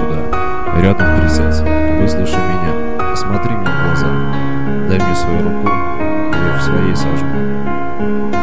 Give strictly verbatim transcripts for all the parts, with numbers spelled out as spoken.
сюда, рядом присядь, выслушай меня, посмотри мне в глаза, дай мне свою руку, я в своей сожму.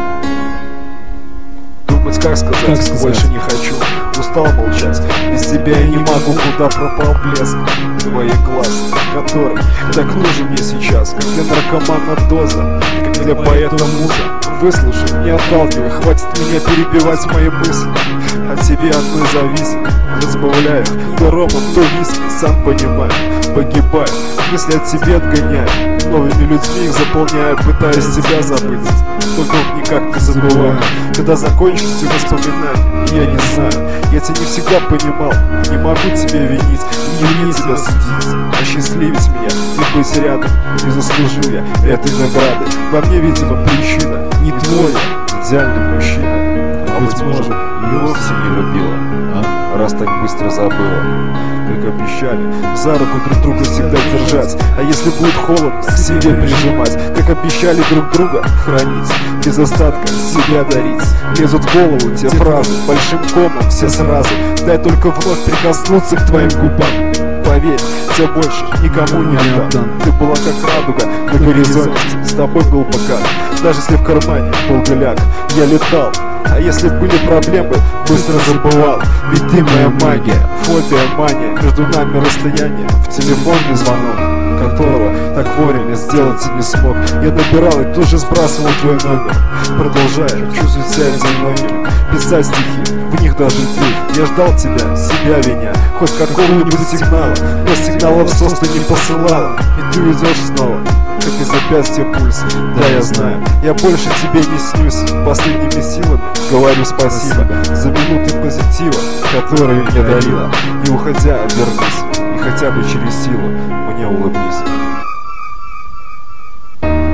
Думать, как сказать, Как сказать? больше не хочу, устал молчать, без тебя я не могу, куда пропал блеск твоих глаз, который так нужен мне сейчас, как для наркомана доза, как для поэта муза. Выслушай, не отталкивай, хватит меня перебивать мои мысли. От тебе одной зависит, разбавляю то ромом, то виски, сам понимаю, погибаю, мысли от тебя отгоняю, новыми людьми их заполняю, пытаюсь тебя забыть, только вот никак не забываю. Когда закончится воспоминания, я не знаю, я тебя не всегда понимал, не могу тебя винить и не мне тебя судить, осчастливить меня и быть рядом, не заслужил я этой награды. Во мне, видимо, причина не твой идеальный мужчина, а быть может и вовсе не любила, а? Раз так быстро забыла. Как обещали, за руку друг друга всегда держать, а если будет холодно, к себе прижимать. Как обещали друг друга хранить, без остатка себя дарить. Лезут в голову те фразы, большим комом все сразу. Дай только вновь прикоснуться к твоим губам. Поверь, тебя больше никому не отдам. Ты была как радуга на горизонте, с тобой был пока, даже если в кармане был голяк. Я летал, а если были проблемы, быстро забывал. Ведь ты моя магия, фобия, мания, между нами расстояние, в телефонный звонок, которого так вовремя сделать и не смог. Я набирал и тут же сбрасывал твой номер, продолжая чувствовать себя одиноким, писать стихи, в них даже ты. Я ждал тебя, себя виня, хоть какого-нибудь сигнала, но сигналов сос ты не посылала, и ты уйдешь снова, как из запястья пульс. Да, я знаю, я больше тебе не снюсь, последними силами говорю спасибо за минуты позитива, которые мне дарила. Не уходя, вернись, и хотя бы через силу мне улыбнись.